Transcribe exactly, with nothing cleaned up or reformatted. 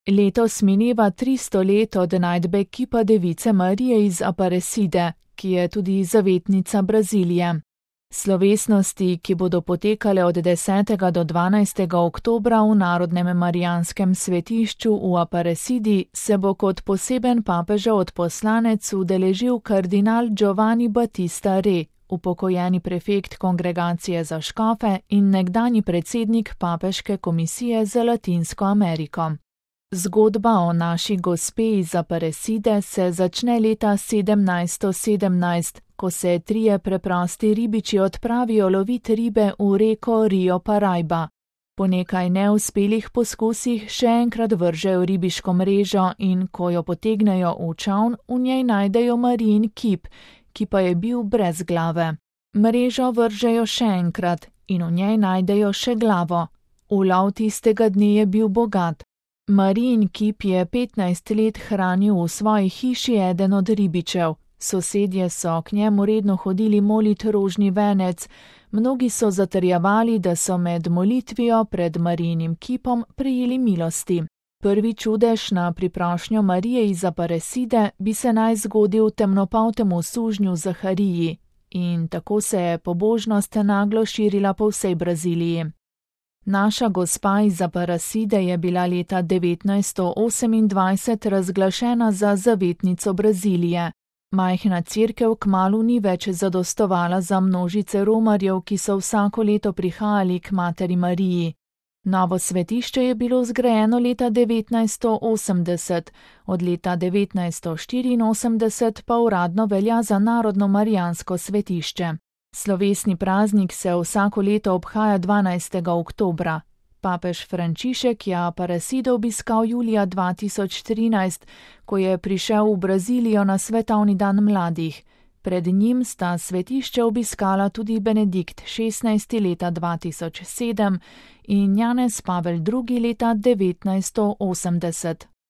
Letos mineva tristo let od najdbe kipa device Marije iz Aparecide, ki je tudi zavetnica Brazilije. Slovesnosti, ki bodo potekale od desetega do dvanajstega oktobra v Narodnem marijanskem svetišču v Aparecidi, se bo kot poseben papežev odposlanec udeležil kardinal Giovanni Battista Re, upokojeni prefekt Kongregacije za škofe in nekdanji predsednik Papeške komisije za Latinsko Ameriko. Zgodba o naši gospe iz Aparecide se začne leta sedemnajststo sedemnajst, ko se trije preprosti ribiči odpravijo lovit ribe v reko Rio Paraiba. Po nekaj neuspelih poskusih še enkrat vržejo ribiško mrežo in ko jo potegnejo v čoln, v njej najdejo Marijin kip, ki pa je bil brez glave. Mrežo vržejo še enkrat in v njej najdejo še glavo. Ulov tistega dne je bil bogat. Marijin kip je petnajst let hranil v svoji hiši eden od ribičev. Sosedje so k njemu redno hodili molit rožni venec, mnogi so zatrjevali, da so med molitvijo pred Marijinim kipom prejeli milosti. Prvi čudež na priprošnjo Marije iz Aparecide bi se naj zgodil temnopoltemu sužnju Zahariji in tako se je pobožnost naglo širila po vsej Braziliji. Naša gospa iz Aparecide je bila leta devetnajststo osemindvajset razglašena za zavetnico Brazilije. Majhna cerkev kmalu ni več zadostovala za množice romarjev, ki so vsako leto prihajali k materi Mariji. Novo svetišče je bilo zgrajeno leta devetnajststo osemdeset, od leta devetnajststo štiriinosemdeset pa uradno velja za narodno marijansko svetišče. Slovesni praznik se vsako leto obhaja dvanajstega oktobra. Papež Frančišek je Aparecido obiskal julija dva tisoč trinajst, ko je prišel v Brazilijo na svetovni dan mladih. Pred njim sta svetišče obiskala tudi Benedikt šestnajsti leta dva tisoč sedem in Janez Pavel drugi leta devetnajststo osemdeset.